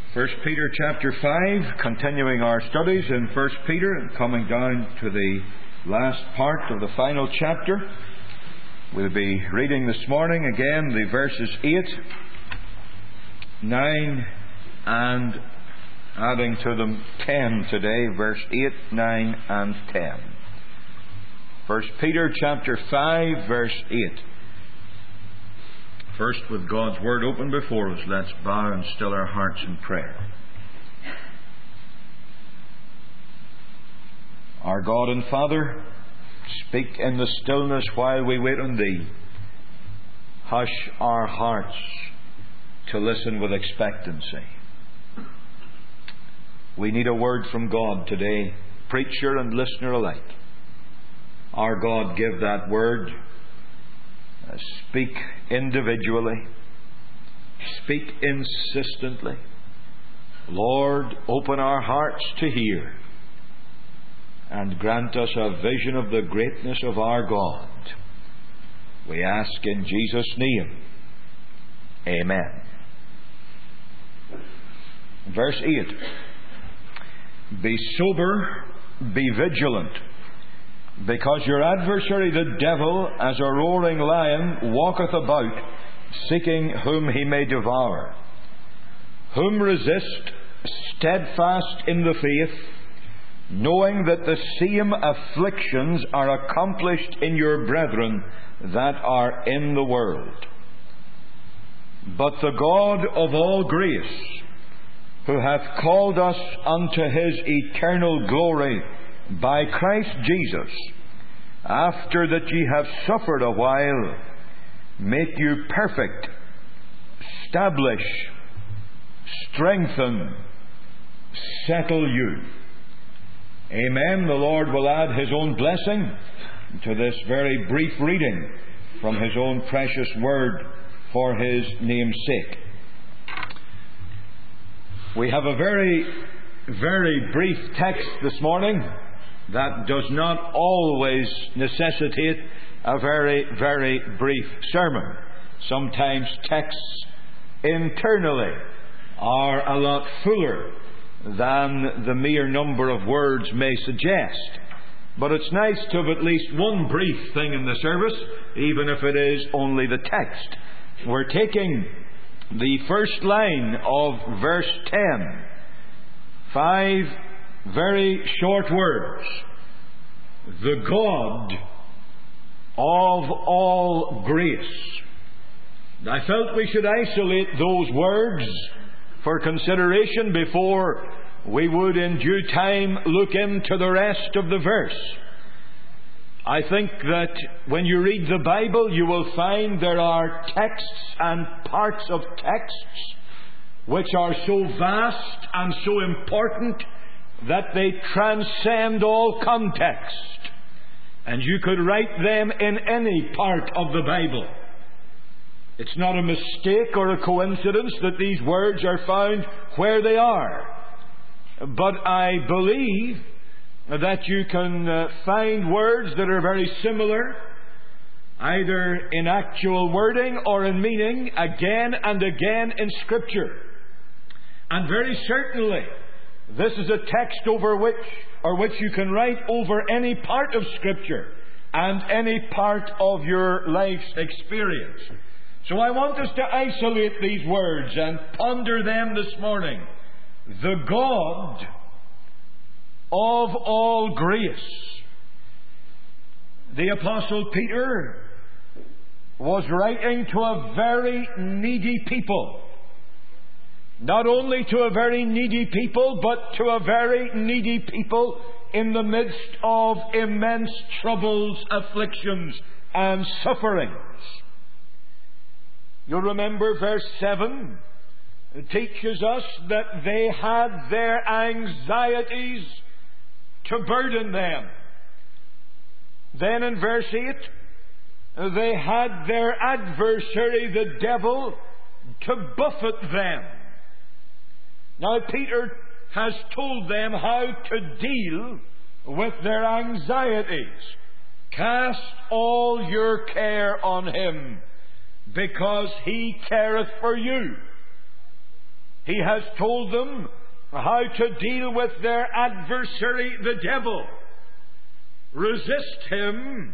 First Peter chapter 5, continuing our studies in First Peter and coming down to the last part of the final chapter. We'll be reading this morning again the verses 8, 9 and adding to them 10 today, verse 8, 9 and 10. First Peter chapter 5, verse 8. First, with God's Word open before us, let's bow and still our hearts in prayer. Our God and Father, speak in the stillness while we wait on Thee. Hush our hearts to listen with expectancy. We need a word from God today, preacher and listener alike. Our God, give that word. Speak individually. Speak insistently. Lord, open our hearts to hear and grant us a vision of the greatness of our God. We ask in Jesus' name. Amen. Verse 8. Be sober, be vigilant. Because your adversary the devil, as a roaring lion, walketh about, seeking whom he may devour. Whom resist, steadfast in the faith, knowing that the same afflictions are accomplished in your brethren that are in the world. But the God of all grace, who hath called us unto His eternal glory, by Christ Jesus, after that ye have suffered a while, make you perfect, establish, strengthen, settle you. Amen. The Lord will add His own blessing to this very brief reading from His own precious Word for His name's sake. We have a very, very brief text this morning that does not always necessitate a very, very brief sermon. Sometimes texts internally are a lot fuller than the mere number of words may suggest. But it's nice to have at least one brief thing in the service, even if it is only the text. We're taking the first line of verse 10. 5 very short words. The God of all grace. I felt we should isolate those words for consideration before we would in due time look into the rest of the verse. I think that when you read the Bible, you will find there are texts and parts of texts which are so vast and so important that they transcend all context. And you could write them in any part of the Bible. It's not a mistake or a coincidence that these words are found where they are. But I believe that you can find words that are very similar, either in actual wording or in meaning, again and again in Scripture. And very certainly, this is a text over which you can write over any part of Scripture and any part of your life's experience. So I want us to isolate these words and ponder them this morning. The God of all grace. The Apostle Peter was writing to a very needy people. Not only to a very needy people, but to a very needy people in the midst of immense troubles, afflictions, and sufferings. You'll remember verse 7 teaches us that they had their anxieties to burden them. Then in verse 8, they had their adversary, the devil, to buffet them. Now Peter has told them how to deal with their anxieties. Cast all your care on Him, because He careth for you. He has told them how to deal with their adversary, the devil. Resist him,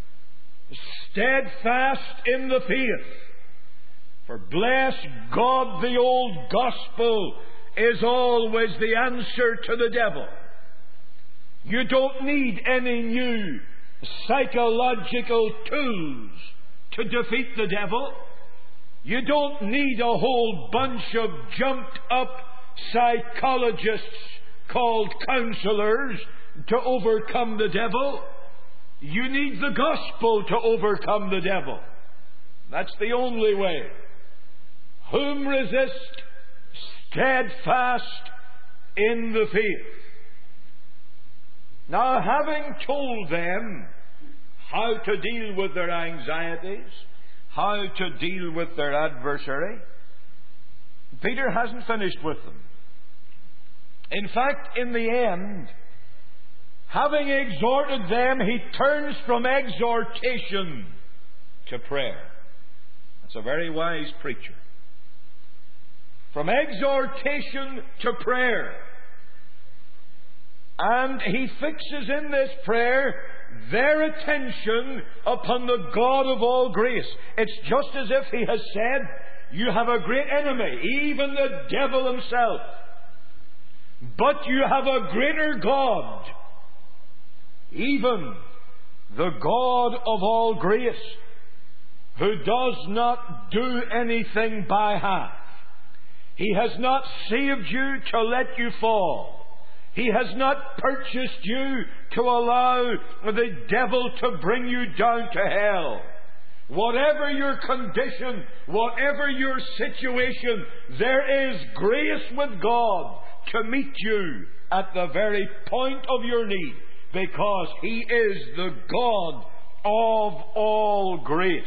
steadfast in the faith. For bless God, the old gospel is always the answer to the devil. You don't need any new psychological tools to defeat the devil. You don't need a whole bunch of jumped up psychologists called counselors to overcome the devil. You need the gospel to overcome the devil. That's the only way. Whom resist, steadfast in the faith. Now, having told them how to deal with their anxieties, how to deal with their adversary, Peter hasn't finished with them. In fact, in the end, having exhorted them, he turns from exhortation to prayer. That's a very wise preacher. From exhortation to prayer. And he fixes in this prayer their attention upon the God of all grace. It's just as if he has said, you have a great enemy, even the devil himself. But you have a greater God, even the God of all grace, who does not do anything by half. He has not saved you to let you fall. He has not purchased you to allow the devil to bring you down to hell. Whatever your condition, whatever your situation, there is grace with God to meet you at the very point of your need, because He is the God of all grace.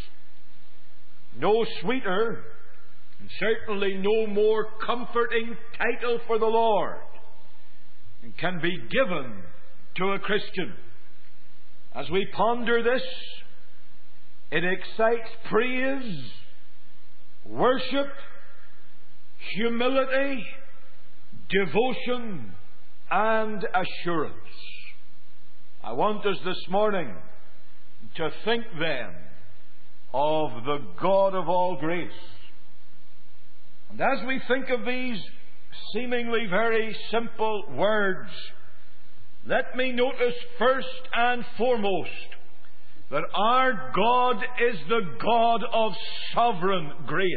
No sweeter, and certainly no more comforting title for the Lord can be given to a Christian. As we ponder this, it excites praise, worship, humility, devotion, and assurance. I want us this morning to think then of the God of all grace. And as we think of these seemingly very simple words, let me notice first and foremost that our God is the God of sovereign grace.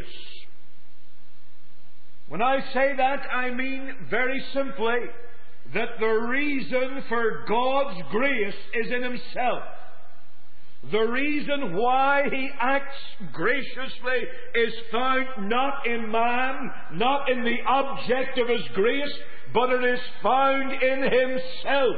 When I say that, I mean very simply that the reason for God's grace is in Himself. The reason why He acts graciously is found not in man, not in the object of His grace, but it is found in Himself.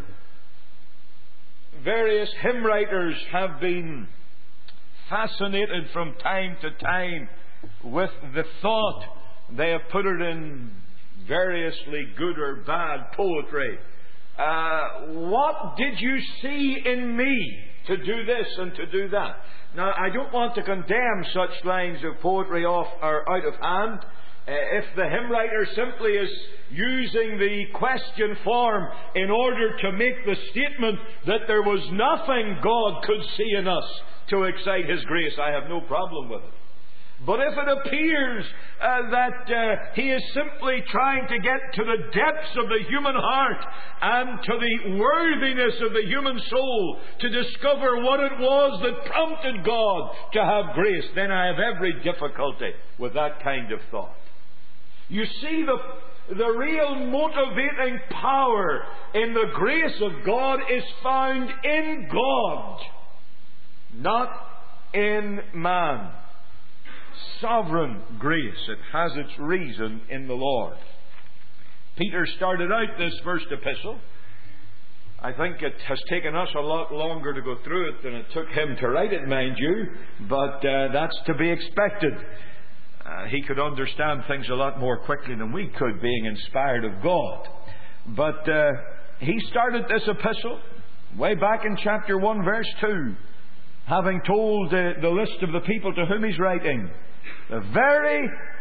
Various hymn writers have been fascinated from time to time with the thought. They have put it in variously good or bad poetry. What did you see in me to do this and to do that? Now, I don't want to condemn such lines of poetry off or out of hand. If the hymn writer simply is using the question form in order to make the statement that there was nothing God could see in us to excite His grace, I have no problem with it. But if it appears that he is simply trying to get to the depths of the human heart and to the worthiness of the human soul to discover what it was that prompted God to have grace, then I have every difficulty with that kind of thought. You see, the real motivating power in the grace of God is found in God, not in man. Sovereign grace. It has its reason in the Lord. Peter started out this first epistle. I think it has taken us a lot longer to go through it than it took him to write it, mind you, but that's to be expected. He could understand things a lot more quickly than we could, being inspired of God. But he started this epistle way back in chapter 1, verse 2, having told the list of the people to whom he's writing, the very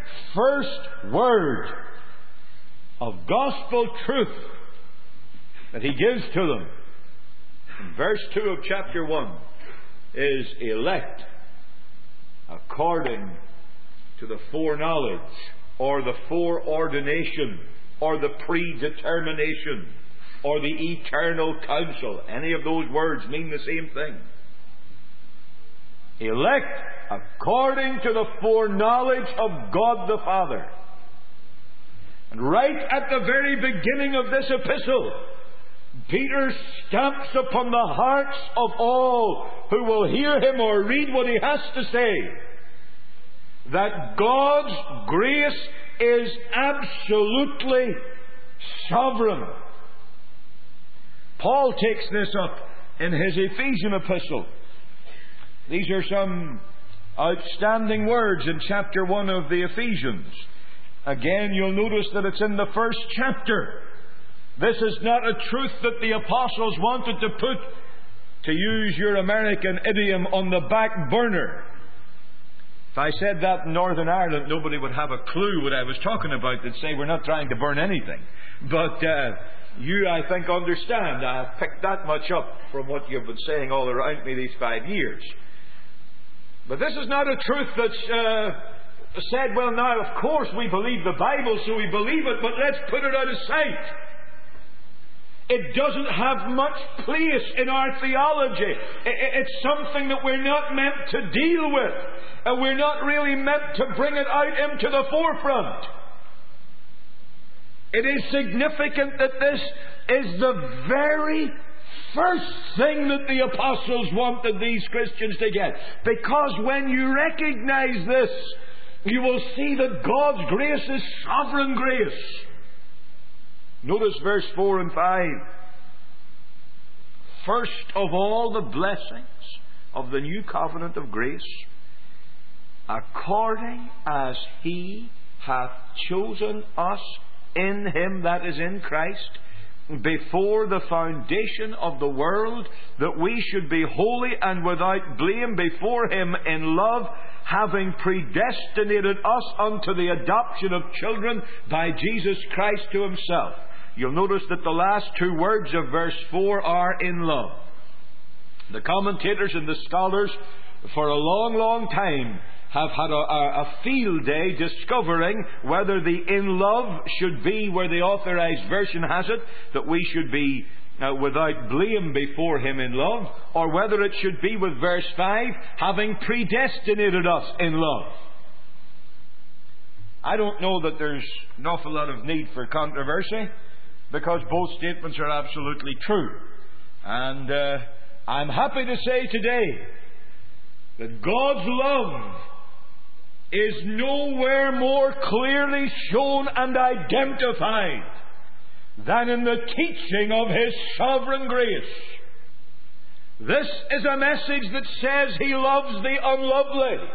first word of gospel truth that he gives to them in verse 2 of chapter 1 is elect according to the foreknowledge, or the foreordination, or the predetermination, or the eternal counsel. Any of those words mean the same thing. Elect according to the foreknowledge of God the Father. And right at the very beginning of this epistle, Peter stamps upon the hearts of all who will hear him or read what he has to say that God's grace is absolutely sovereign. Paul takes this up in his Ephesian epistle. These are some outstanding words in chapter 1 of the Ephesians. Again, you'll notice that it's in the first chapter. This is not a truth that the apostles wanted to put, to use your American idiom, on the back burner. If I said that in Northern Ireland, nobody would have a clue what I was talking about. They'd say we're not trying to burn anything. But you, I think, understand. I have picked that much up from what you've been saying all around me these 5 years. But this is not a truth that's said, well, now, of course, we believe the Bible, so we believe it, but let's put it out of sight. It doesn't have much place in our theology. It's something that we're not meant to deal with. And we're not really meant to bring it out into the forefront. It is significant that this is the very first thing that the apostles wanted these Christians to get. Because when you recognize this, you will see that God's grace is sovereign grace. Notice verse 4 and 5. First of all the blessings of the new covenant of grace, according as He hath chosen us in Him, that is in Christ, before the foundation of the world, that we should be holy and without blame before Him in love, having predestinated us unto the adoption of children by Jesus Christ to Himself. You'll notice that the last two words of verse 4 are in love. The commentators and the scholars for a long, long time have had a field day discovering whether the in love should be where the Authorized Version has it, that we should be without blame before Him in love, or whether it should be with verse 5, having predestinated us in love. I don't know that there's an awful lot of need for controversy, because both statements are absolutely true. And I'm happy to say today that God's love is nowhere more clearly shown and identified than in the teaching of His sovereign grace. This is a message that says He loves the unlovely.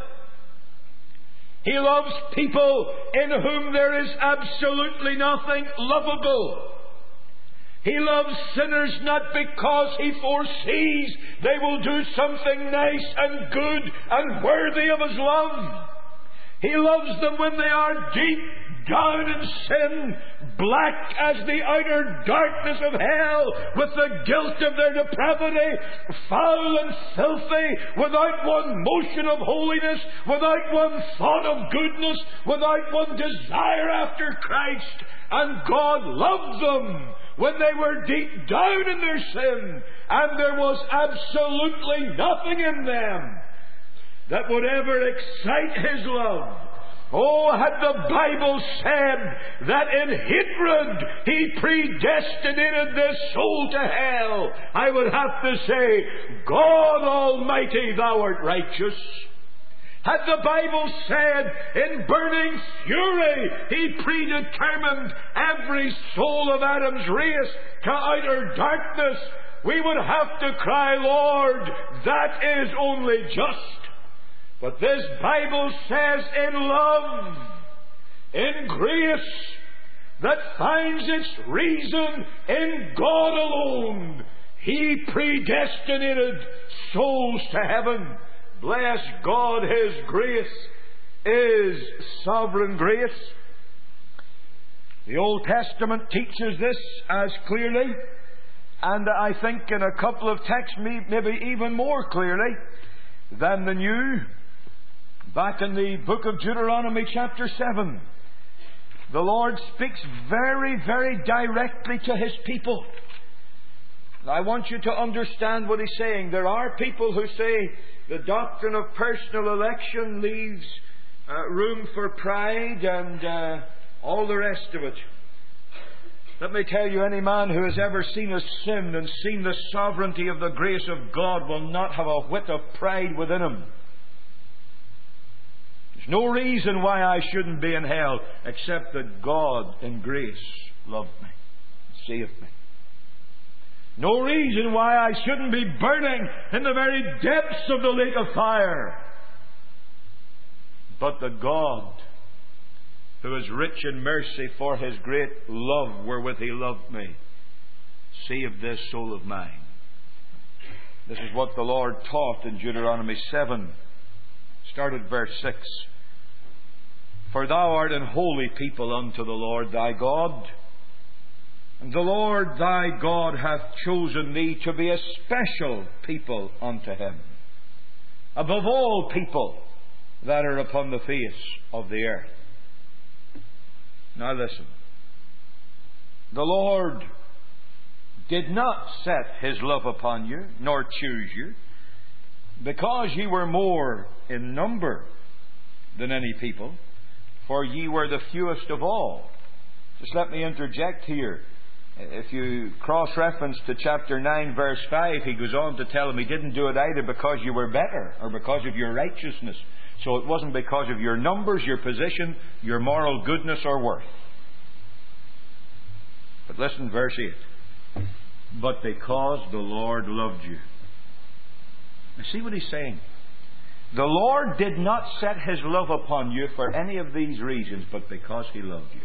He loves people in whom there is absolutely nothing lovable. He loves sinners not because He foresees they will do something nice and good and worthy of His love. He loves them when they are deep down in sin, black as the outer darkness of hell, with the guilt of their depravity, foul and filthy, without one motion of holiness, without one thought of goodness, without one desire after Christ. And God loved them when they were deep down in their sin, and there was absolutely nothing in them that would ever excite His love. Oh, had the Bible said that in hatred He predestinated this soul to hell, I would have to say, God Almighty, Thou art righteous. Had the Bible said in burning fury He predetermined every soul of Adam's race to outer darkness, we would have to cry, Lord, that is only just. But this Bible says in love, in grace, that finds its reason in God alone, He predestinated souls to heaven. Bless God, His grace is sovereign grace. The Old Testament teaches this as clearly, and I think in a couple of texts maybe even more clearly than the New. Back in the book of Deuteronomy chapter 7, the Lord speaks very, very directly to His people. I want you to understand what He's saying. There are people who say the doctrine of personal election leaves room for pride and all the rest of it. Let me tell you, any man who has ever seen a sin and seen the sovereignty of the grace of God will not have a whit of pride within him. There's no reason why I shouldn't be in hell except that God in grace loved me, saved me. No reason why I shouldn't be burning in the very depths of the lake of fire. But the God who is rich in mercy for His great love wherewith He loved me saved this soul of mine. This is what the Lord taught in Deuteronomy 7. Start at verse 6. For thou art an holy people unto the Lord thy God, and the Lord thy God hath chosen thee to be a special people unto Him, above all people that are upon the face of the earth. Now listen. The Lord did not set His love upon you, nor choose you, because ye were more in number than any people, for ye were the fewest of all. Just let me interject here. If you cross-reference to chapter 9, verse 5, He goes on to tell them He didn't do it either because you were better or because of your righteousness. So it wasn't because of your numbers, your position, your moral goodness or worth. But listen, verse 8. But because the Lord loved you. Now see what He's saying. The Lord did not set His love upon you for any of these reasons, but because He loved you.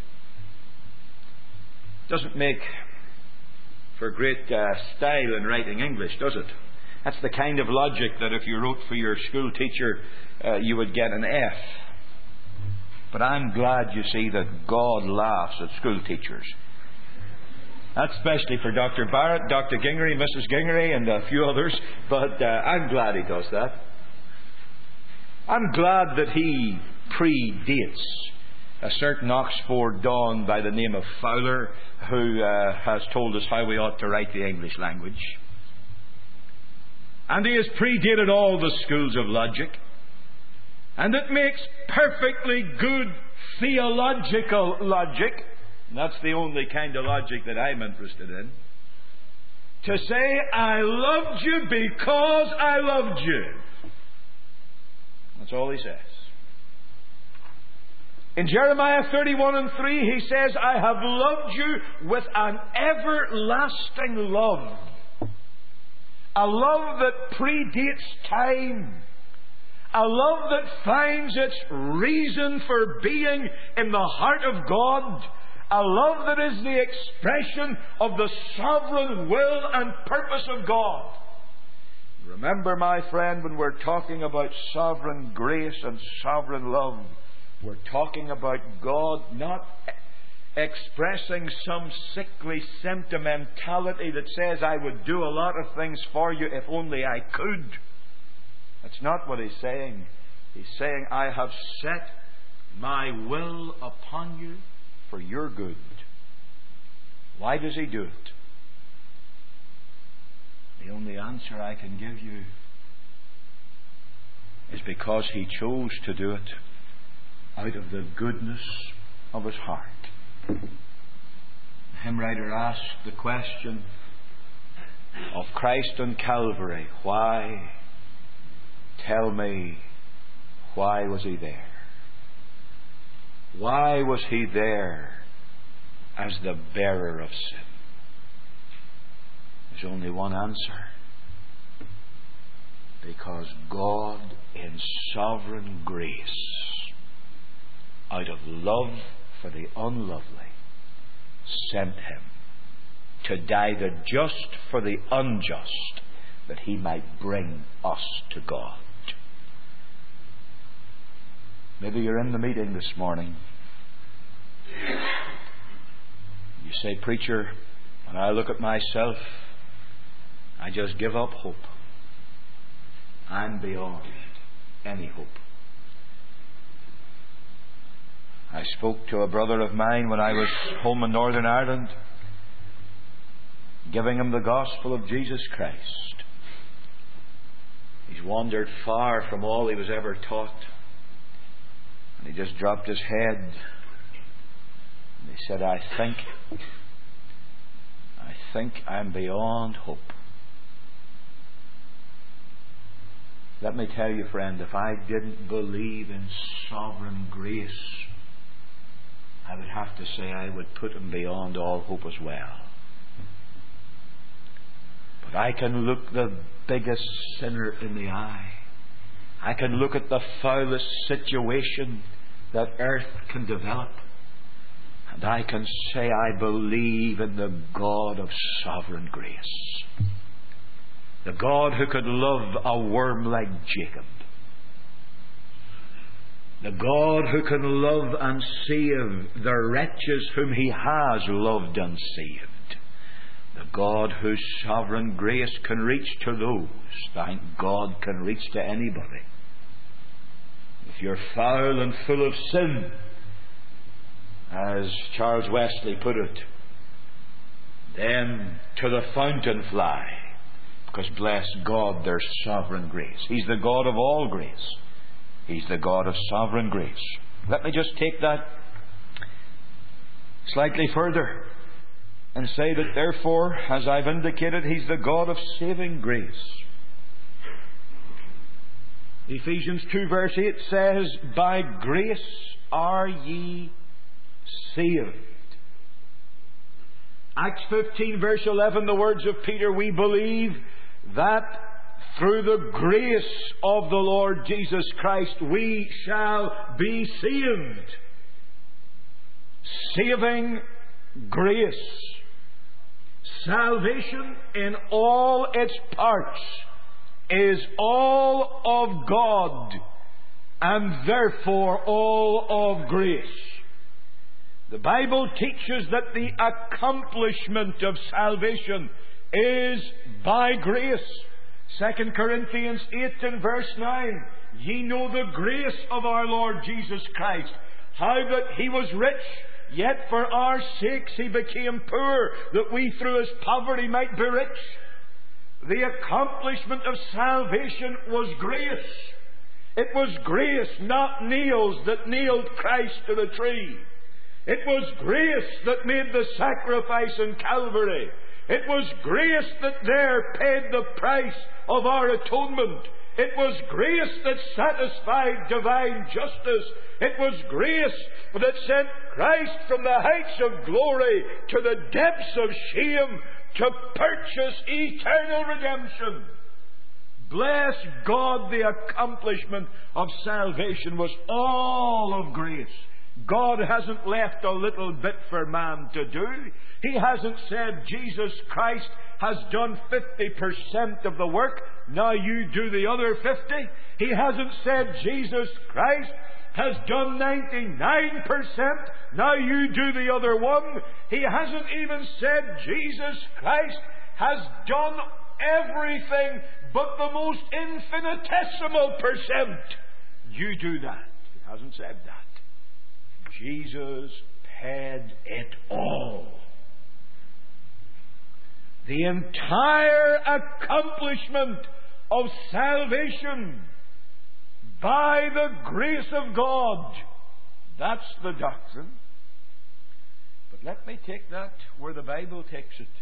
Doesn't make for great style in writing English, does it? That's the kind of logic that if you wrote for your school teacher, you would get an F. But I'm glad, you see, that God laughs at school teachers. That's especially for Dr. Barrett, Dr. Gingery, Mrs. Gingery, and a few others. But I'm glad He does that. I'm glad that He predates a certain Oxford don by the name of Fowler, who has told us how we ought to write the English language. And he has predated all the schools of logic. And it makes perfectly good theological logic. And that's the only kind of logic that I'm interested in. To say, I loved you because I loved you. That's all he says. In Jeremiah 31:3, he says, I have loved you with an everlasting love. A love that predates time. A love that finds its reason for being in the heart of God. A love that is the expression of the sovereign will and purpose of God. Remember, my friend, when we're talking about sovereign grace and sovereign love, we're talking about God not expressing some sickly sentimentality that says, I would do a lot of things for you if only I could. That's not what He's saying. He's saying, I have set my will upon you for your good. Why does He do it? The only answer I can give you is because He chose to do it out of the goodness of His heart. The hymn writer asked the question of Christ on Calvary, why? Tell me, why was He there? Why was He there as the bearer of sin? There's only one answer. Because God, in sovereign grace, out of love for the unlovely, sent Him to die the just for the unjust, that He might bring us to God. Maybe you're in the meeting this morning. You say, "Preacher, when I look at myself, I just give up hope. I'm beyond any hope." I spoke to a brother of mine when I was home in Northern Ireland, giving him the gospel of Jesus Christ. He's wandered far from all he was ever taught. And he just dropped his head. And he said, I think I'm beyond hope. Let me tell you, friend, if I didn't believe in sovereign grace, I would have to say I would put him beyond all hope as well. But I can look the biggest sinner in the eye. I can look at the foulest situation that earth can develop, and I can say I believe in the God of sovereign grace. The God who could love a worm like Jacob. The God who can love and save the wretches whom He has loved and saved. The God whose sovereign grace can reach to those, thank God, can reach to anybody. If you're foul and full of sin, as Charles Wesley put it, then to the fountain fly, because bless God, there's sovereign grace. He's the God of all grace. He's the God of sovereign grace. Let me just take that slightly further and say that therefore, as I've indicated, He's the God of saving grace. Ephesians 2 verse 8 says, by grace are ye saved. Acts 15 verse 11, the words of Peter, we believe that through the grace of the Lord Jesus Christ we shall be saved. Saving grace. Salvation in all its parts is all of God and therefore all of grace. The Bible teaches that the accomplishment of salvation is by grace. 2 Corinthians 8 and verse 9. Ye know the grace of our Lord Jesus Christ, how that He was rich, yet for our sakes He became poor, that we through His poverty might be rich. The accomplishment of salvation was grace. It was grace, not nails, that nailed Christ to the tree. It was grace that made the sacrifice in Calvary. It was grace that there paid the price of our atonement. It was grace that satisfied divine justice. It was grace that sent Christ from the heights of glory to the depths of shame to purchase eternal redemption. Bless God, the accomplishment of salvation was all of grace. God hasn't left a little bit for man to do. He hasn't said Jesus Christ has done 50% of the work, now you do the other 50. He hasn't said Jesus Christ has done 99%, now you do the other one. He hasn't even said Jesus Christ has done everything but the most infinitesimal percent. You do that. He hasn't said that. Jesus paid it all. The entire accomplishment of salvation by the grace of God. That's the doctrine. But let me take that where the Bible takes it.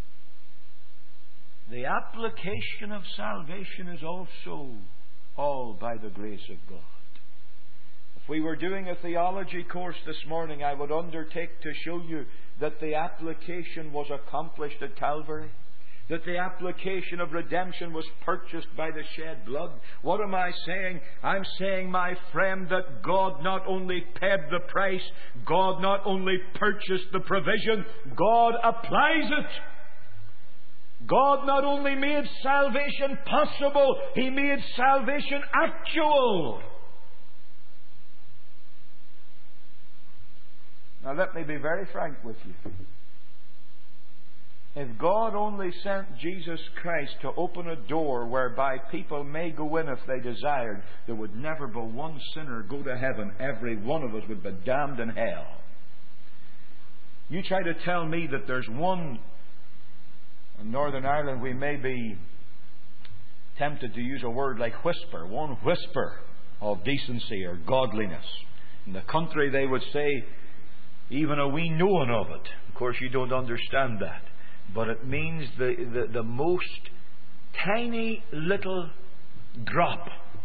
The application of salvation is also all by the grace of God. If we were doing a theology course this morning, I would undertake to show you that the application was accomplished at Calvary. That the application of redemption was purchased by the shed blood. What am I saying? I'm saying, my friend, that God not only paid the price, God not only purchased the provision, God applies it. God not only made salvation possible, He made salvation actual. Now let me be very frank with you. If God only sent Jesus Christ to open a door whereby people may go in if they desired, there would never be one sinner go to heaven. Every one of us would be damned in hell. You try to tell me that there's one, in Northern Ireland we may be tempted to use a word like whisper, one whisper of decency or godliness. In the country they would say, even a wee knowing of it. Of course you don't understand that. But it means the most tiny little drop.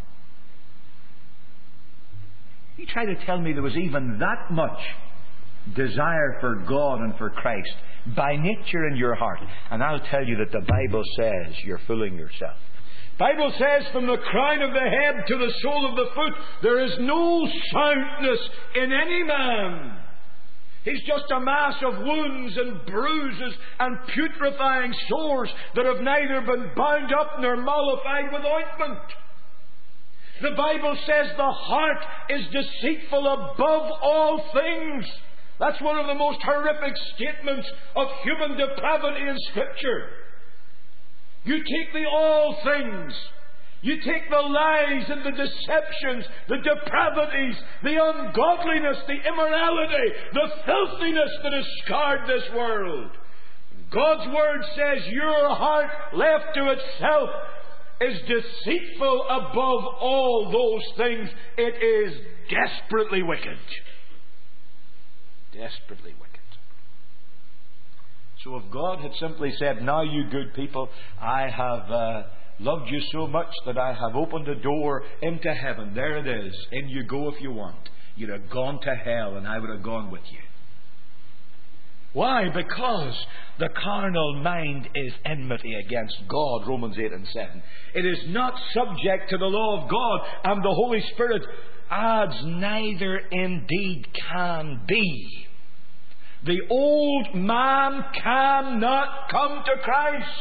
You try to tell me there was even that much desire for God and for Christ by nature in your heart, and I'll tell you that the Bible says you're fooling yourself. The Bible says from the crown of the head to the sole of the foot, there is no soundness in any man. He's just a mass of wounds and bruises and putrefying sores that have neither been bound up nor mollified with ointment. The Bible says the heart is deceitful above all things. That's one of the most horrific statements of human depravity in Scripture. You take the all things. You take the lies and the deceptions, the depravities, the ungodliness, the immorality, the filthiness that has scarred this world. God's Word says your heart left to itself is deceitful above all those things. It is desperately wicked. Desperately wicked. So if God had simply said, now you good people, I have loved you so much that I have opened a door into heaven. There it is. In you go if you want. You'd have gone to hell and I would have gone with you. Why? Because the carnal mind is enmity against God, Romans 8 and 7. It is not subject to the law of God, and the Holy Spirit adds, neither indeed can be. The old man cannot come to Christ.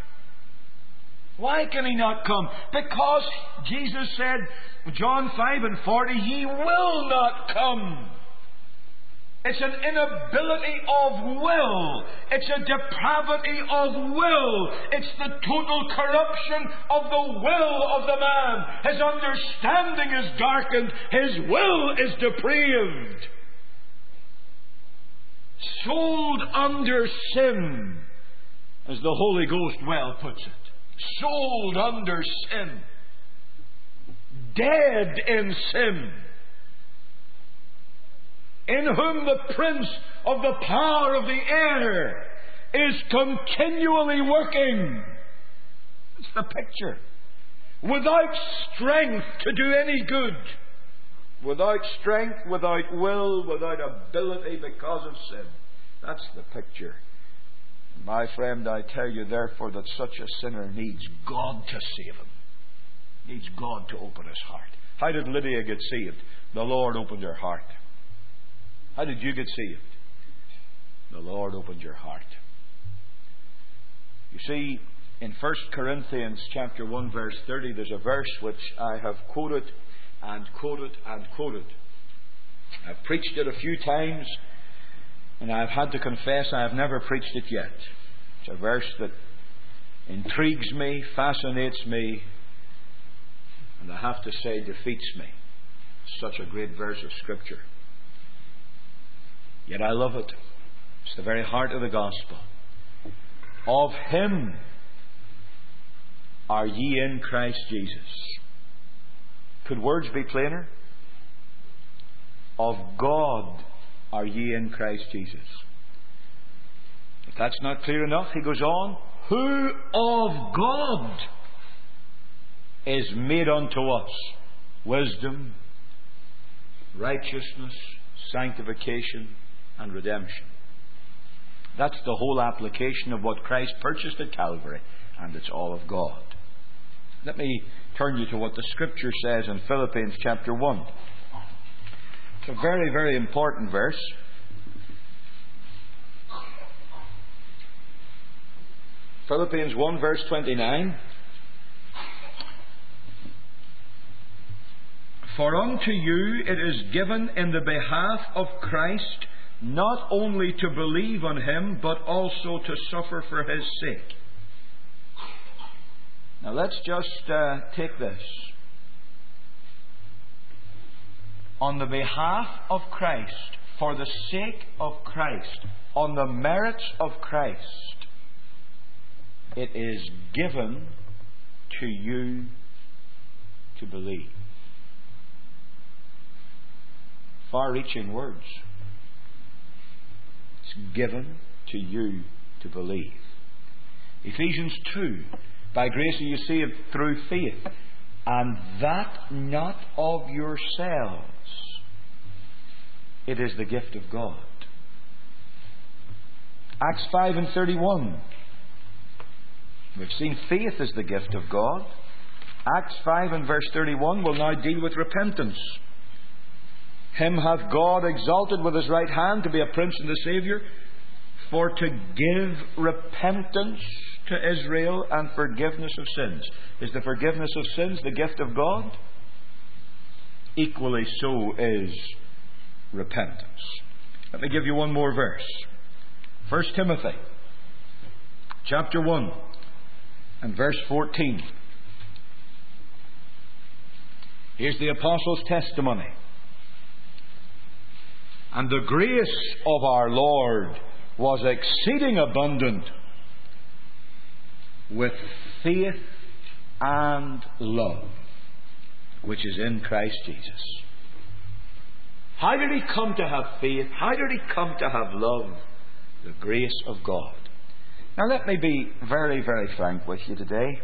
Why can he not come? Because Jesus said, John 5:40, He will not come. It's an inability of will. It's a depravity of will. It's the total corruption of the will of the man. His understanding is darkened. His will is depraved. Sold under sin, as the Holy Ghost well puts it. Sold under sin. Dead in sin. In whom the prince of the power of the air is continually working. That's the picture. Without strength to do any good. Without strength, without will, without ability because of sin. That's the picture. My friend, I tell you therefore that such a sinner needs God to save him. Needs God to open his heart. How did Lydia get saved? The Lord opened her heart. How did you get saved? The Lord opened your heart. You see, in 1 Corinthians chapter 1 verse 30, there's a verse which I have quoted and quoted and quoted. I've preached it a few times, and I've had to confess I have never preached it yet. It's a verse that intrigues me, fascinates me, and I have to say defeats me. It's such a great verse of Scripture. Yet I love it. It's the very heart of the gospel. Of Him are ye in Christ Jesus. Could words be plainer? Of God are ye in Christ Jesus. If that's not clear enough, he goes on, who of God is made unto us wisdom, righteousness, sanctification, and redemption. That's the whole application of what Christ purchased at Calvary, and it's all of God. Let me turn you to what the Scripture says in Philippians chapter 1. It's a very, very important verse. Philippians 1 verse 29. For unto you it is given in the behalf of Christ not only to believe on Him, but also to suffer for His sake. Now let's just take this. On the behalf of Christ, for the sake of Christ, on the merits of Christ, it is given to you to believe. Far-reaching words. It's given to you to believe. Ephesians 2. By grace are you saved through faith, and that not of yourselves. It is the gift of God. Acts 5:31. We've seen faith as the gift of God. Acts 5 and verse 31 will now deal with repentance. Him hath God exalted with His right hand to be a Prince and a Saviour, for to give repentance to Israel and forgiveness of sins. Is the forgiveness of sins the gift of God? Equally so is repentance. Let me give you one more verse. 1 Timothy chapter 1 and verse 14. Here's the apostle's testimony. And the grace of our Lord was exceeding abundant with faith and love, which is in Christ Jesus. How did he come to have faith? How did he come to have love? The grace of God. Now let me be very, very frank with you today.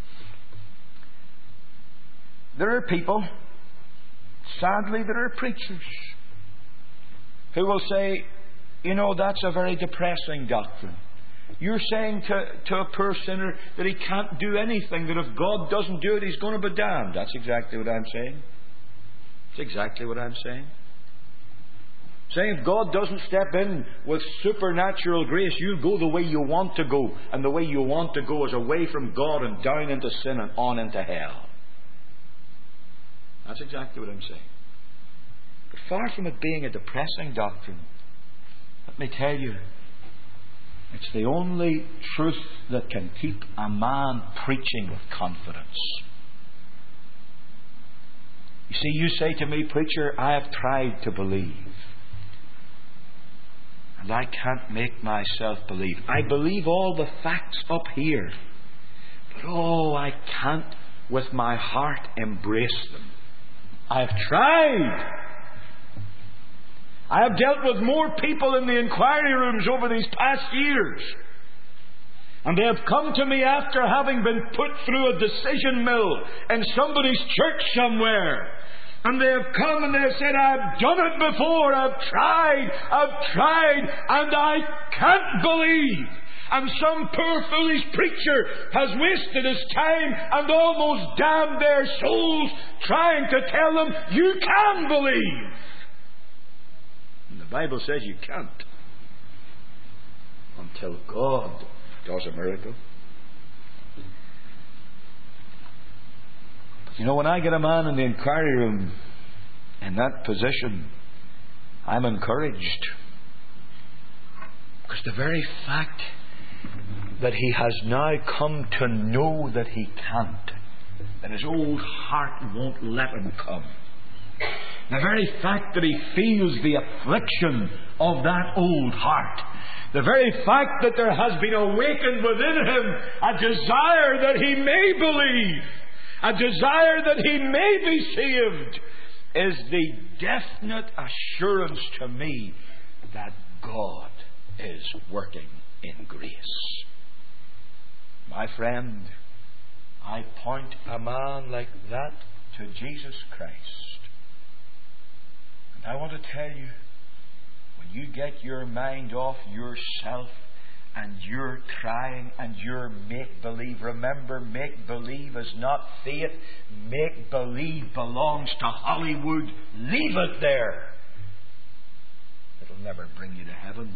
There are people, sadly there are preachers, who will say, you know, that's a very depressing doctrine. You're saying to a poor sinner that he can't do anything, that if God doesn't do it, he's going to be damned. That's exactly what I'm saying. That's exactly what I'm saying. Saying if God doesn't step in with supernatural grace, you'll go the way you want to go. And the way you want to go is away from God and down into sin and on into hell. That's exactly what I'm saying. But far from it being a depressing doctrine, let me tell you, it's the only truth that can keep a man preaching with confidence. You see, you say to me, preacher, I have tried to believe. And I can't make myself believe. I believe all the facts up here. But I can't with my heart embrace them. I've tried. I have dealt with more people in the inquiry rooms over these past years. And they have come to me after having been put through a decision mill in somebody's church somewhere. And they have come and they have said, I've done it before, I've tried, and I can't believe. And some poor foolish preacher has wasted his time and almost damned their souls trying to tell them, you can believe. And the Bible says you can't until God does a miracle. You know, when I get a man in the inquiry room in that position, I'm encouraged. Because the very fact that he has now come to know that he can't, that his old heart won't let him come, the very fact that he feels the affliction of that old heart, the very fact that there has been awakened within him a desire that he may believe, a desire that he may be saved, is the definite assurance to me that God is working in grace. My friend, I point a man like that to Jesus Christ. And I want to tell you, when you get your mind off yourself and you're trying and you're make-believe. Remember, make-believe is not faith. Make-believe belongs to Hollywood. Leave it there. It'll never bring you to heaven.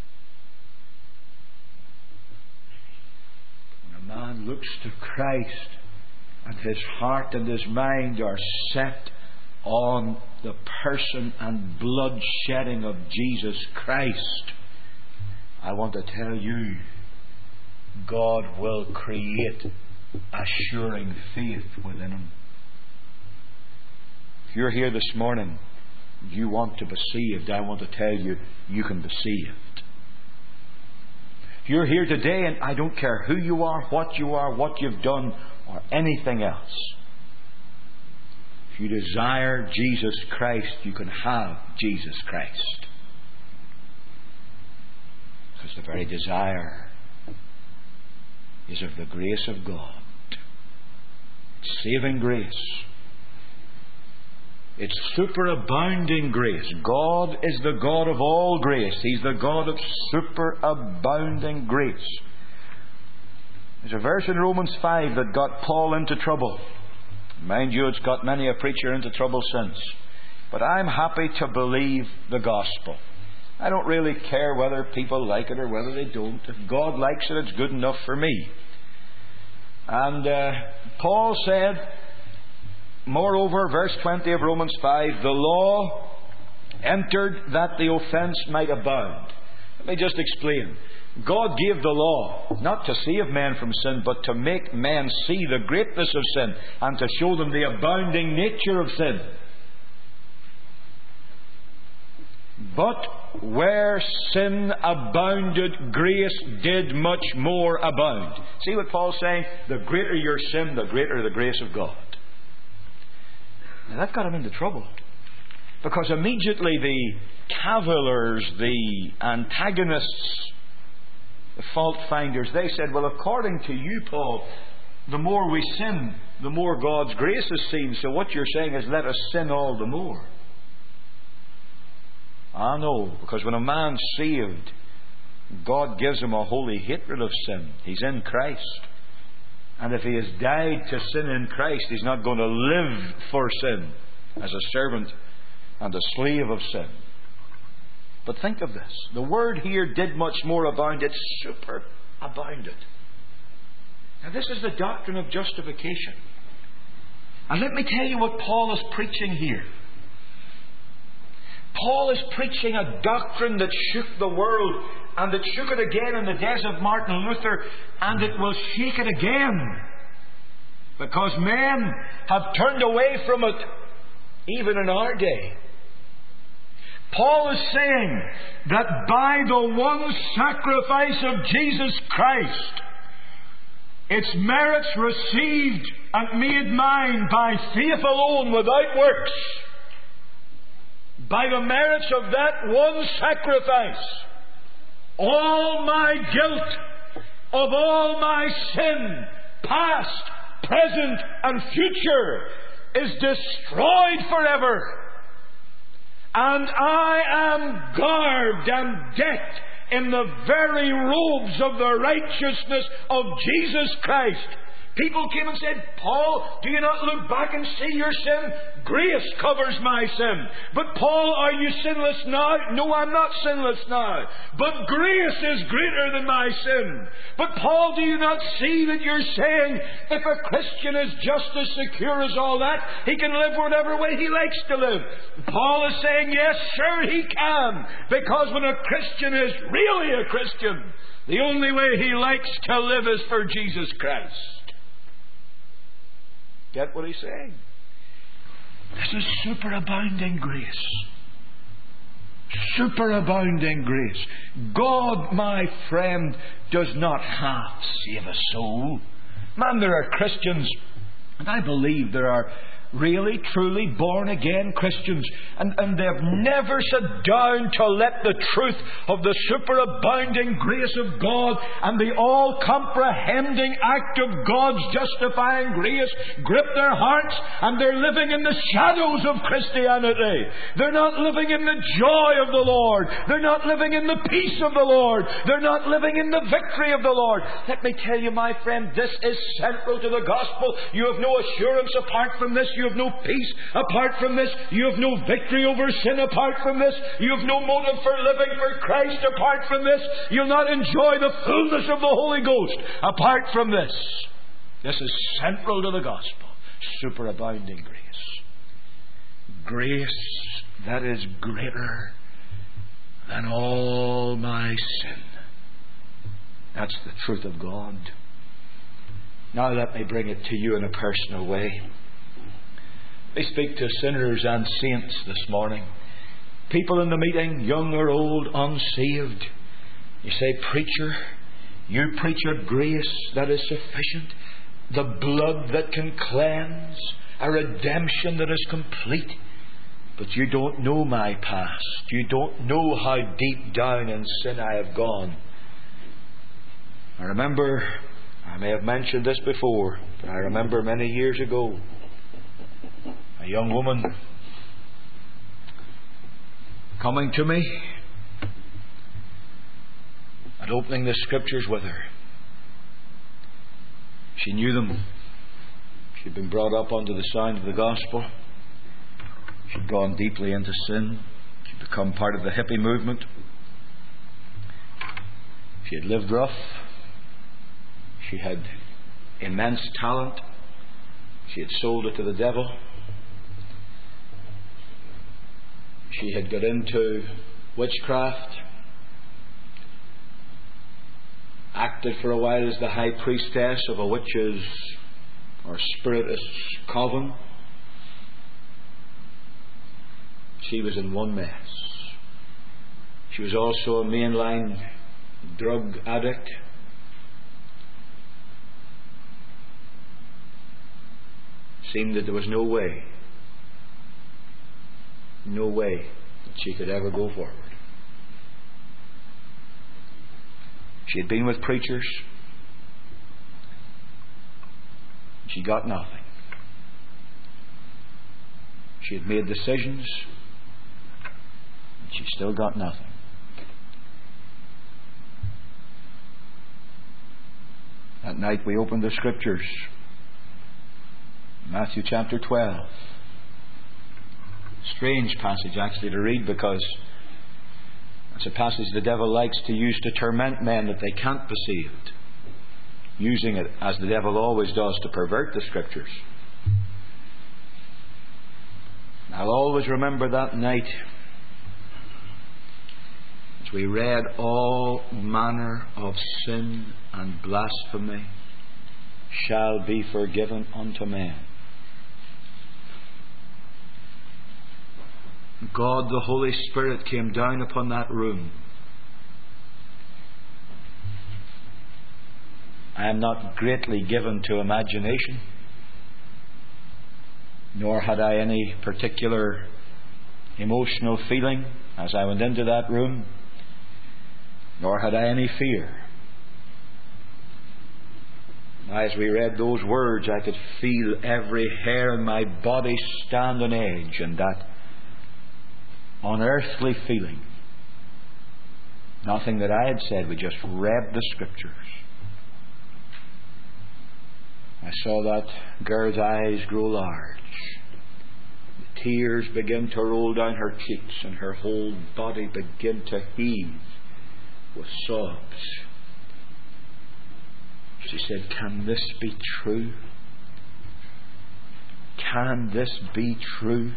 When a man looks to Christ and his heart and his mind are set on the person and blood shedding of Jesus Christ, I want to tell you, God will create assuring faith within him. If you're here this morning, you want to be saved, I want to tell you, you can be saved. If you're here today, and I don't care who you are, what you've done, or anything else, if you desire Jesus Christ, you can have Jesus Christ. Because the very desire is of the grace of God. Saving grace. It's superabounding grace. God is the God of all grace. He's the God of superabounding grace. There's a verse in Romans 5 that got Paul into trouble. Mind you, it's got many a preacher into trouble since. But I'm happy to believe the gospel. I don't really care whether people like it or whether they don't. If God likes it, it's good enough for me. And Paul said, moreover, verse 20 of Romans 5, the law entered that the offence might abound. Let me just explain. God gave the law not to save men from sin, but to make men see the greatness of sin and to show them the abounding nature of sin. But where sin abounded, grace did much more abound. See what Paul's saying? The greater your sin, the greater the grace of God. Now that got him into trouble. Because immediately the cavillers, the antagonists, the fault finders, they said, well, according to you, Paul, the more we sin, the more God's grace is seen. So what you're saying is, let us sin all the more. I know, because when a man's saved, God gives him a holy hatred of sin. He's in Christ. And if he has died to sin in Christ, he's not going to live for sin as a servant and a slave of sin. But think of this. The word here, did much more abound. It superabounded. Now this is the doctrine of justification. And let me tell you what Paul is preaching here. Paul is preaching a doctrine that shook the world, and that shook it again in the days of Martin Luther, and it will shake it again. Because men have turned away from it, even in our day. Paul is saying that by the one sacrifice of Jesus Christ, its merits received and made mine by faith alone, without works. By the merits of that one sacrifice, all my guilt of all my sin, past, present, and future, is destroyed forever. And I am garbed and decked in the very robes of the righteousness of Jesus Christ. People came and said, Paul, do you not look back and see your sin? Grace covers my sin. But Paul, are you sinless now? No, I'm not sinless now. But grace is greater than my sin. But Paul, do you not see that you're saying if a Christian is just as secure as all that, he can live whatever way he likes to live? Paul is saying, yes, sure he can. Because when a Christian is really a Christian, the only way he likes to live is for Jesus Christ. Get what he's saying? This is superabounding grace. Superabounding grace. God, my friend, does not half save a soul. Man, there are Christians, and I believe there are really, truly born-again Christians, and they've never sat down to let the truth of the superabounding grace of God and the all-comprehending act of God's justifying grace grip their hearts, and they're living in the shadows of Christianity. They're not living in the joy of the Lord. They're not living in the peace of the Lord. They're not living in the victory of the Lord. Let me tell you, my friend, this is central to the gospel. You have no assurance apart from this. You have no peace apart from this. You have no victory over sin apart from this. You have no motive for living for Christ apart from this. You'll not enjoy the fullness of the Holy Ghost apart from this. This is central to the gospel. Superabounding grace. grace that is greater than all my sin. That's the truth of God. Now let me bring it to you in a personal way. We speak to sinners and saints this morning. People in the meeting, young or old, unsaved. You say, preacher, you preach a grace that is sufficient, the blood that can cleanse, a redemption that is complete. But you don't know my past. You don't know how deep down in sin I have gone. I remember, I may have mentioned this before, but I remember many years ago, a young woman coming to me and opening the Scriptures with her. She knew them. She'd been brought up under the sound of the gospel. She'd gone deeply into sin. She'd become part of the hippie movement. She had lived rough. She had immense talent. She had sold it to the devil. She had got into witchcraft, acted for a while as the high priestess of a witch's or spiritist coven. She was in one mess. She was also a mainline drug addict. Seemed that there was no way that she could ever go forward. She had been with preachers. She got nothing. She had made decisions. And she still got nothing. That night we opened the Scriptures. Matthew chapter 12. Strange passage actually to read, because it's a passage the devil likes to use to torment men that they can't be saved, using it as the devil always does to pervert the Scriptures. I'll always remember that night as we read, all manner of sin and blasphemy shall be forgiven unto men. God the Holy Spirit came down upon that room. I am not greatly given to imagination, nor had I any particular emotional feeling as I went into that room, nor had I any fear. As we read those words, I could feel every hair in my body stand on edge, and that unearthly feeling. Nothing that I had said, we just read the Scriptures. I saw that girl's eyes grow large. The tears begin to roll down her cheeks, and her whole body begin to heave with sobs. She said, "Can this be true? Can this be true?"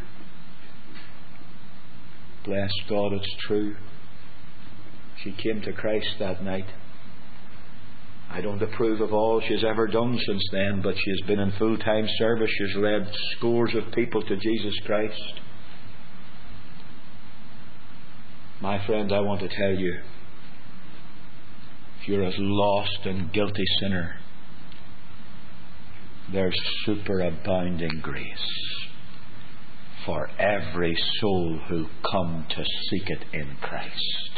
Bless God, it's true. She came to Christ that night. I don't approve of all she's ever done since then, but she has been in full-time service. She's led scores of people to Jesus Christ. My friend, I want to tell you, if you're a lost and guilty sinner, there's superabounding grace for every soul who come to seek it in Christ.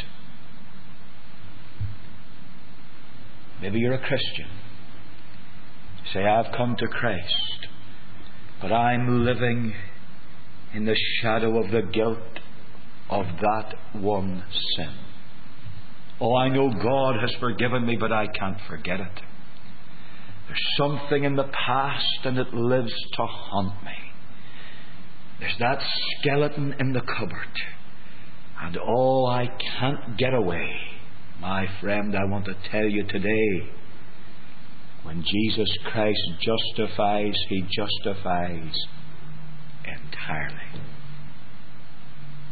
Maybe you're a Christian. Say, I've come to Christ, but I'm living in the shadow of the guilt of that one sin. Oh, I know God has forgiven me, but I can't forget it. There's something in the past, and it lives to haunt me. There's that skeleton in the cupboard, and oh, I can't get away. My friend, I want to tell you today, when Jesus Christ justifies, He justifies entirely.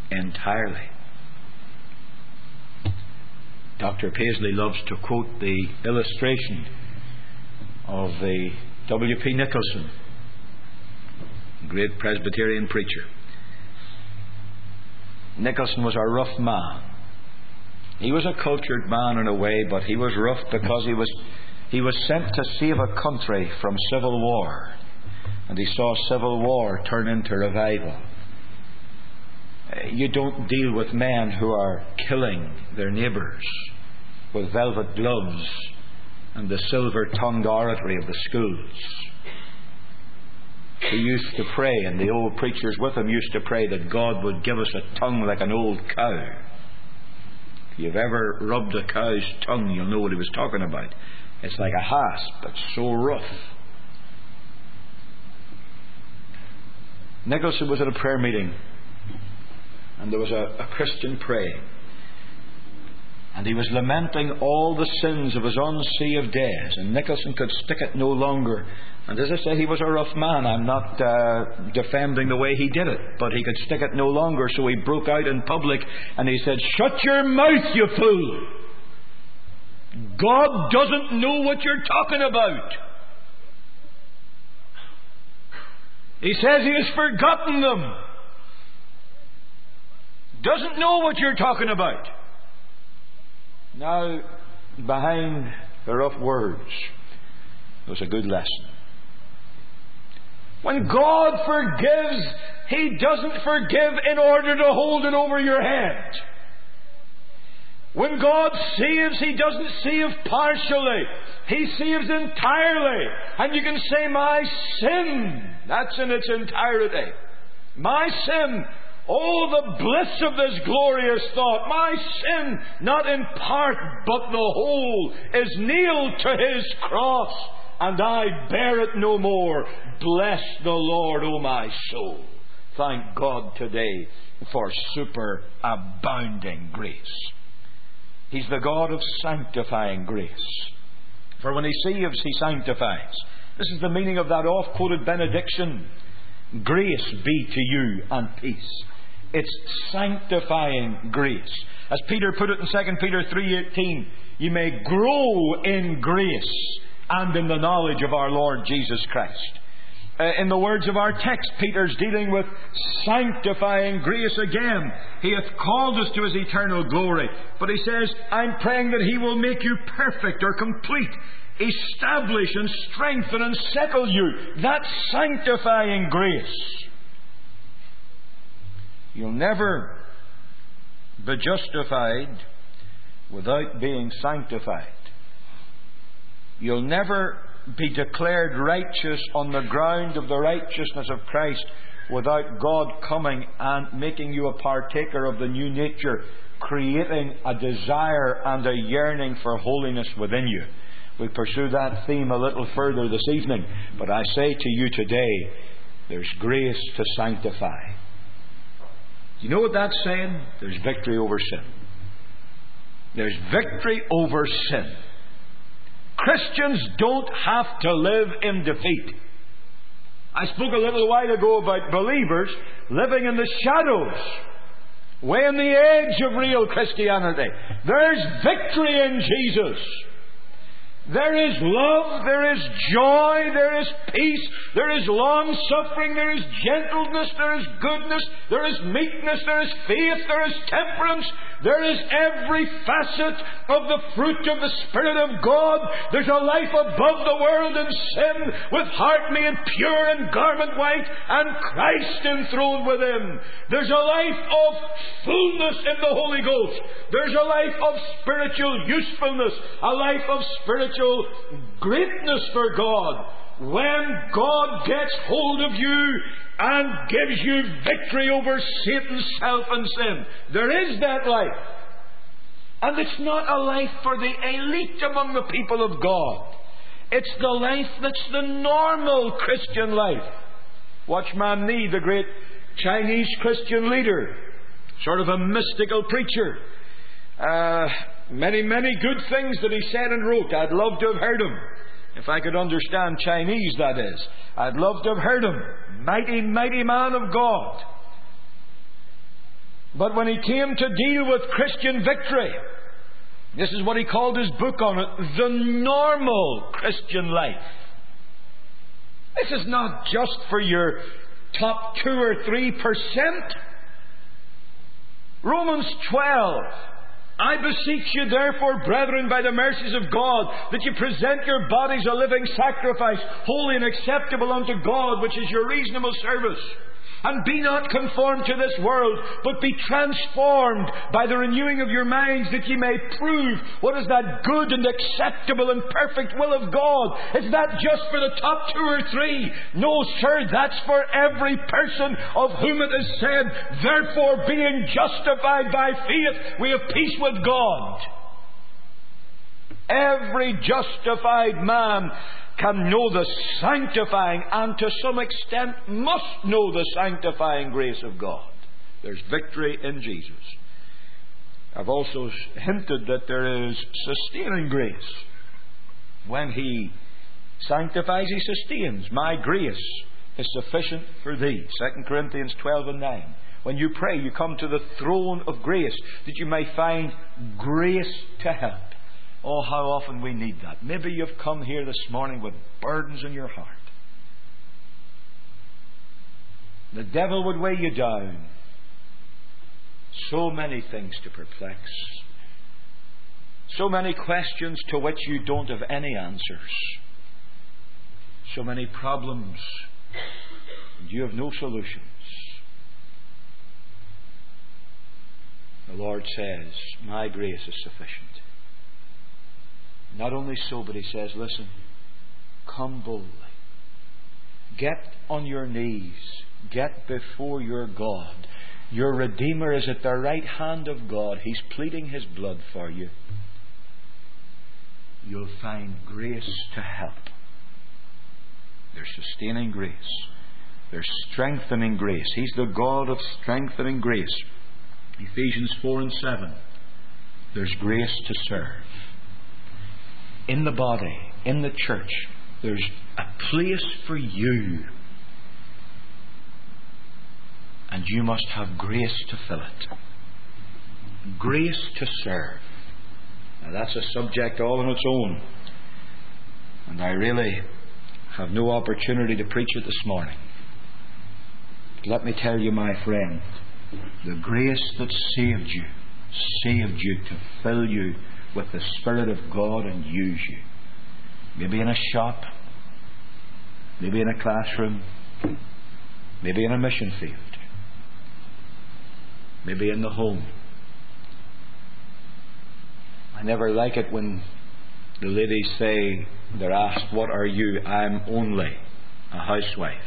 entirely. Dr. Paisley loves to quote the illustration of the W.P. Nicholson, great Presbyterian preacher. Nicholson was a rough man. He was a cultured man in a way, but he was rough because he was sent to save a country from civil war. And he saw civil war turn into revival. You don't deal with men who are killing their neighbours with velvet gloves and the silver-tongued oratory of the schools. He used to pray, and the old preachers with him used to pray that God would give us a tongue like an old cow. If you've ever rubbed a cow's tongue, you'll know what he was talking about. It's like a hasp, it's so rough. Nicholson was at a prayer meeting, and there was a Christian praying, and he was lamenting all the sins of his unsaved days, and Nicholson could stick it no longer. And as I say, he was a rough man. I'm not defending the way he did it, but he could stick it no longer, so he broke out in public and he said, "Shut your mouth, you fool! God doesn't know what you're talking about. He says He has forgotten them. Doesn't know what you're talking about." Now, behind the rough words, there was a good lesson. When God forgives, He doesn't forgive in order to hold it over your head. When God saves, He doesn't save partially. He saves entirely. And you can say, "My sin," that's in its entirety. "My sin, oh, the bliss of this glorious thought. My sin, not in part, but the whole, is nailed to His cross, and I bear it no more. Bless the Lord, O my soul." Thank God today for superabounding grace. He's the God of sanctifying grace. For when He saves, He sanctifies. This is the meaning of that oft-quoted benediction. Grace be to you and peace. It's sanctifying grace. As Peter put it in 2 Peter 3:18, you may grow in grace and in the knowledge of our Lord Jesus Christ. In the words of our text, Peter's dealing with sanctifying grace again. He hath called us to His eternal glory. But he says, "I'm praying that He will make you perfect or complete, establish and strengthen and settle you." That's sanctifying grace. You'll never be justified without being sanctified. You'll never be declared righteous on the ground of the righteousness of Christ without God coming and making you a partaker of the new nature, creating a desire and a yearning for holiness within you. We'll pursue that theme a little further this evening, but I say to you today, there's grace to sanctify. Do you know what that's saying? There's victory over sin. There's victory over sin. Christians don't have to live in defeat. I spoke a little while ago about believers living in the shadows, way on the edge of real Christianity. There's victory in Jesus. There is love, there is joy, there is peace, there is long-suffering, there is gentleness, there is goodness, there is meekness, there is faith, there is temperance. There is every facet of the fruit of the Spirit of God. There's a life above the world and sin, with heart made pure and garment white, and Christ enthroned within. There's a life of fullness in the Holy Ghost. There's a life of spiritual usefulness, a life of spiritual greatness for God. When God gets hold of you and gives you victory over Satan's self and sin, there is that life. And it's not a life for the elite among the people of God. It's the life that's the normal Christian life. Watchman Nee, the great Chinese Christian leader, sort of a mystical preacher. Many good things that he said and wrote. I'd love to have heard him. If I could understand Chinese, that is. I'd love to have heard him. Mighty man of God. But when he came to deal with Christian victory, this is what he called his book on it, The Normal Christian Life. This is not just for your top 2 or 3%. Romans 12. I beseech you therefore, brethren, by the mercies of God, that you present your bodies a living sacrifice, holy and acceptable unto God, which is your reasonable service. And be not conformed to this world, but be transformed by the renewing of your minds, that ye may prove what is that good and acceptable and perfect will of God. Is that just for the top 2 or 3? No, sir, that's for every person of whom it is said, therefore, being justified by faith, we have peace with God. Every justified man can know the sanctifying, and to some extent must know the sanctifying grace of God. There's victory in Jesus. I've also hinted that there is sustaining grace. When He sanctifies, He sustains. My grace is sufficient for thee. 2 Corinthians 12 and 9. When you pray, you come to the throne of grace, that you may find grace to help. Oh, how often we need that. Maybe you've come here this morning with burdens in your heart. The devil would weigh you down. So many things to perplex. So many questions to which you don't have any answers. So many problems, and you have no solutions. The Lord says, my grace is sufficient. Not only so, but He says, listen, come boldly. Get on your knees. Get before your God. Your Redeemer is at the right hand of God. He's pleading His blood for you. You'll find grace to help. There's sustaining grace. There's strengthening grace. He's the God of strengthening grace. Ephesians 4 and 7. There's grace to serve. In the body, in the church, there's a place for you. And you must have grace to fill it. Grace to serve. Now that's a subject all on its own. And I really have no opportunity to preach it this morning. But let me tell you, my friend, the grace that saved you to fill you with the Spirit of God and use you. Maybe in a shop, maybe in a classroom, maybe in a mission field, maybe in the home. I never like it when the ladies say, they're asked, what are you? I'm only a housewife.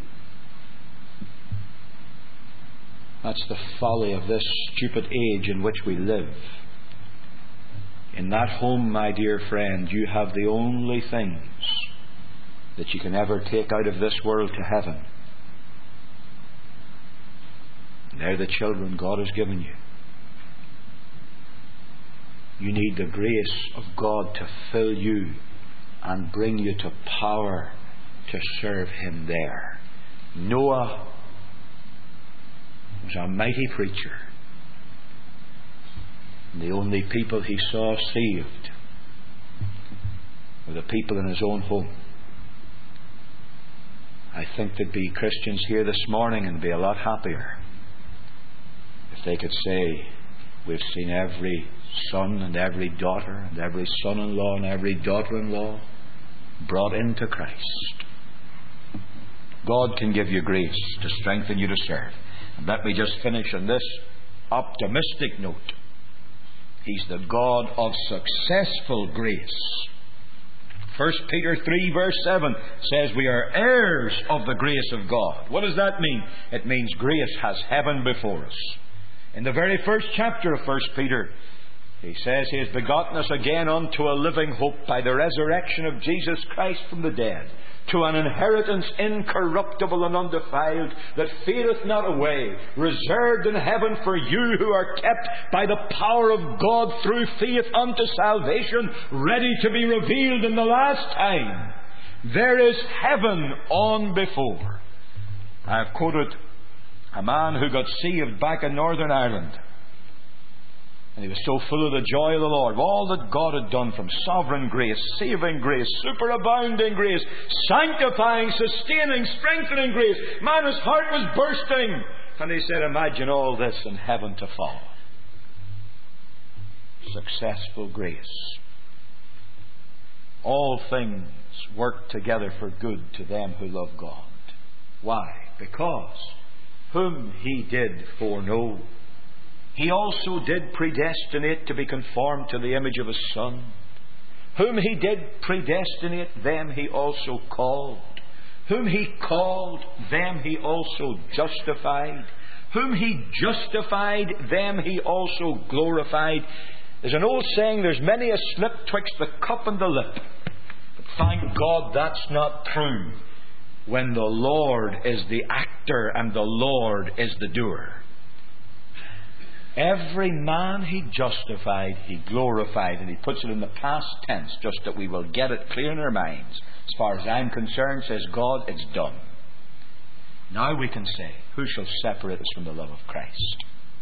That's the folly of this stupid age in which we live. In that home, my dear friend, you have the only things that you can ever take out of this world to heaven. And they're the children God has given you. You need the grace of God to fill you and bring you to power to serve Him there. Noah was a mighty preacher. And the only people he saw saved were the people in his own home. I think there'd be Christians here this morning and be a lot happier if they could say, we've seen every son and every daughter and every son-in-law and every daughter-in-law brought into Christ. God can give you grace to strengthen you to serve. And let me just finish on this optimistic note. He's the God of successful grace. 1 Peter 3 verse 7 says we are heirs of the grace of God. What does that mean? It means grace has heaven before us. In the very first chapter of 1 Peter, he says He has begotten us again unto a living hope by the resurrection of Jesus Christ from the dead, to an inheritance incorruptible and undefiled, that fadeth not away, reserved in heaven for you who are kept by the power of God through faith unto salvation, ready to be revealed in the last time. There is heaven on before. I have quoted A man who got saved back in Northern Ireland. And he was so full of the joy of the Lord, all that God had done, from sovereign grace, saving grace, superabounding grace, sanctifying, sustaining, strengthening grace. Man, his heart was bursting. And he said, imagine all this in heaven to follow. Successful grace. All things work together for good to them who love God. Why? Because whom He did foreknow, He also did predestinate to be conformed to the image of His Son. Whom He did predestinate, them He also called. Whom He called, them He also justified. Whom He justified, them He also glorified. There's an old saying, there's many a slip twixt the cup and the lip. But thank God that's not true when the Lord is the actor and the Lord is the doer. Every man He justified, He glorified. And He puts it in the past tense, just that we will get it clear in our minds. As far as I'm concerned, says God, it's done. Now we can say, who shall separate us from the love of Christ?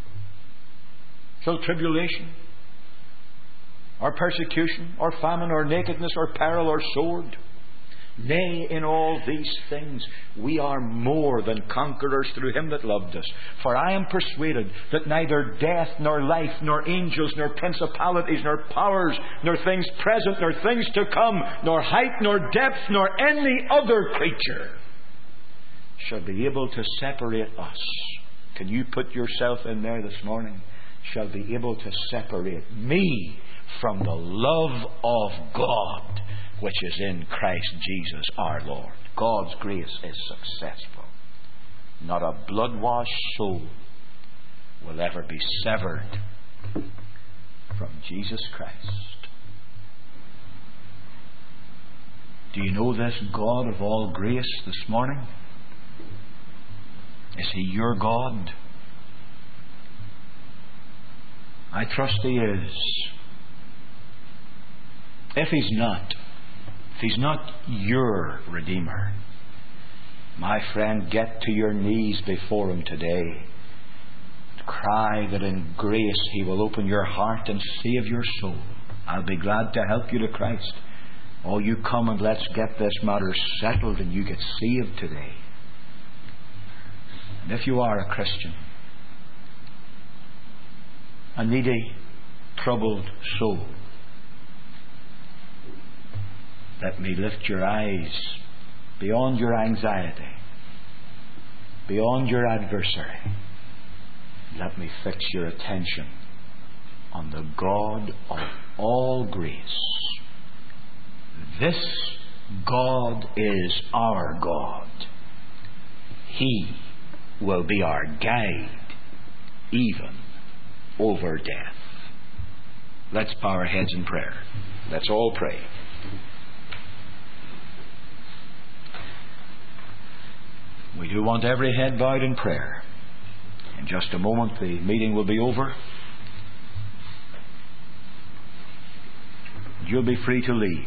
Shall tribulation, or persecution, or famine, or nakedness, or peril, or sword? Nay, in all these things we are more than conquerors through Him that loved us. For I am persuaded that neither death, nor life, nor angels, nor principalities, nor powers, nor things present, nor things to come, nor height, nor depth, nor any other creature shall be able to separate us. Can you put yourself in there this morning? Shall be able to separate me from the love of God, which is in Christ Jesus our Lord. God's grace is successful. Not a blood-washed soul will ever be severed from Jesus Christ. Do you know this God of all grace this morning? Is He your God? I trust He is. If He's not your Redeemer, my friend, get to your knees before Him today. Cry that in grace He will open your heart and save your soul. I'll be glad to help you to Christ. Oh, you come and let's get this matter settled and you get saved today. And if you are a Christian, a needy, troubled soul, let me lift your eyes beyond your anxiety, beyond your adversary. Let me fix your attention on the God of all grace. This God is our God. He will be our guide even over death. Let's bow our heads in prayer. Let's all pray. We do want every head bowed in prayer. In just a moment the meeting will be over. You'll be free to leave.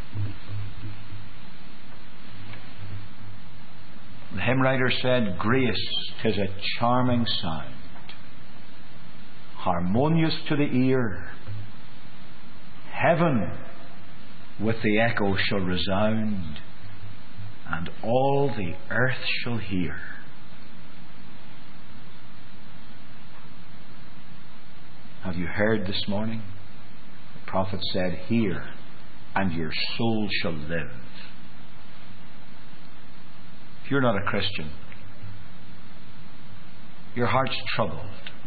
The hymn writer said, grace, 'tis a charming sound, harmonious to the ear. Heaven with the echo shall resound, and all the earth shall hear. Have you heard this morning? The prophet said, hear, and your soul shall live. If you're not a Christian, your heart's troubled,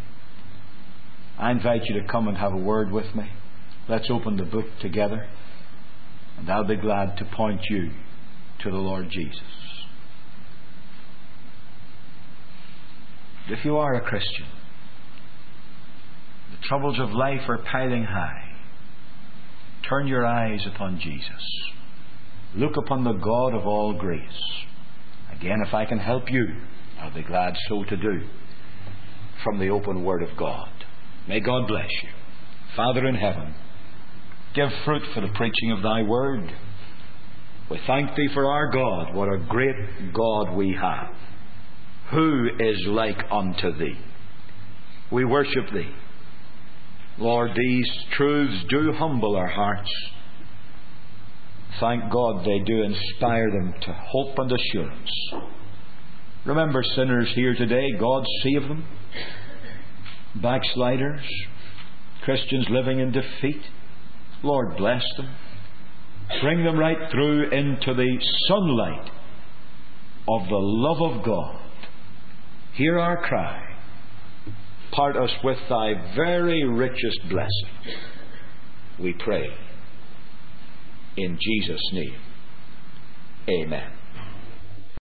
I invite you to come and have a word with me. Let's open the book together, and I'll be glad to point you to the Lord Jesus. If you are a Christian, the troubles of life are piling high. Turn your eyes upon Jesus. Look upon the God of all grace. Again, if I can help you, I'll be glad so to do, from the open Word of God. May God bless you. Father in heaven, give fruit for the preaching of Thy Word. We thank Thee for our God. What a great God we have, Who is like unto Thee? We worship Thee. Lord, these truths do humble our hearts. Thank God they do inspire them to hope and assurance. Remember sinners here today. God save them. Backsliders, Christians living in defeat. Lord, bless them. Bring them right through into the sunlight of the love of God. Hear our cry. Part us with Thy very richest blessing. We pray. In Jesus' name. Amen.